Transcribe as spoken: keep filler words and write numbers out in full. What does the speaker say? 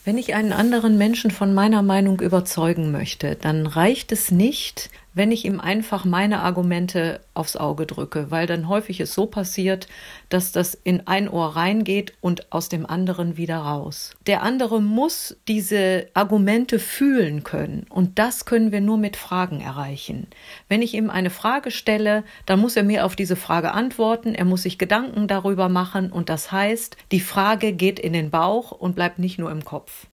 Wenn ich einen anderen Menschen von meiner Meinung überzeugen möchte, dann reicht es nicht, wenn ich ihm einfach meine Argumente aufs Auge drücke, weil dann häufig es so passiert, dass das in ein Ohr reingeht und aus dem anderen wieder raus. Der andere muss diese Argumente fühlen können und das können wir nur mit Fragen erreichen. Wenn ich ihm eine Frage stelle, dann muss er mir auf diese Frage antworten, er muss sich Gedanken darüber machen und das heißt, die Frage geht in den Bauch und bleibt nicht nur im Kopf.